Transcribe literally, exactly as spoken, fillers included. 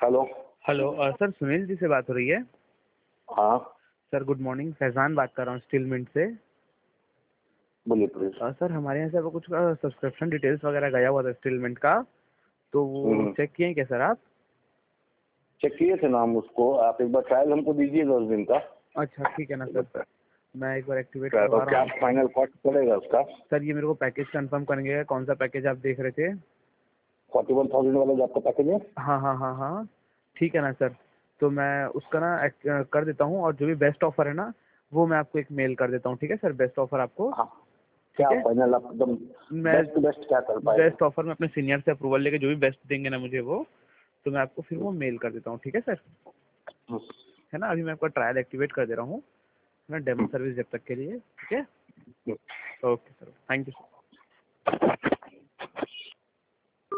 Hello. Hello uh, sir Sunil ji से बात हो रही है? हाँ सर गुड मॉर्निंग, फैजान बात कर रहा हूँ स्टील मिंट से। बोलिए प्लीज। अ, सर हमारे यहाँ से आपको कुछ सब्सक्रिप्शन डिटेल्स वगैरह गया हुआ था स्टील मिंट का, तो वो हम्म, चेक किए हैं क्या सर आप? चेक किए थे नाम उसको। आप एक बार ट्रायल हमको दीजिए दस दिन का। अच्छा ठीक है ना सर, सर मैं एक बार एक्टिवेट ट्रायल करवा और रहा क्या हूँ। फाइनल कॉस्ट पड़ेगा उसका? सर ये मेरे को पैकेज कंफर्म करेंगे, कौन सा पैकेज आप देख रहे थे? फोर्टी वन थाउजेंड वाला जो आपका पैकेज है। हाँ हाँ हाँ हाँ ठीक है ना सर, तो मैं उसका ना एक- अ, कर देता हूँ, और जो भी बेस्ट ऑफर है ना वो मैं आपको एक मेल कर देता हूँ। ठीक है सर, बेस्ट ऑफर आपको। हाँ, ठीक क्या है, फाइनल आप एकदम मैं बेस्ट बेस्ट क्या कर पाएगा? बेस्ट ऑफर में अपने सीनियर से अप्रूवल लेके जो भी बेस्ट देंगे ना मुझे वो, तो मैं आपको फिर वो मेल कर देता हूँ। ठीक है सर, हम्म, है ना? अभी मैं आपका ट्रायल एक्टिवेट कर दे रहा हूँ ना, डेमो हम्म, सर्विस जब तक के लिए। ठीक है, hmm. Okay sir, thank you sir.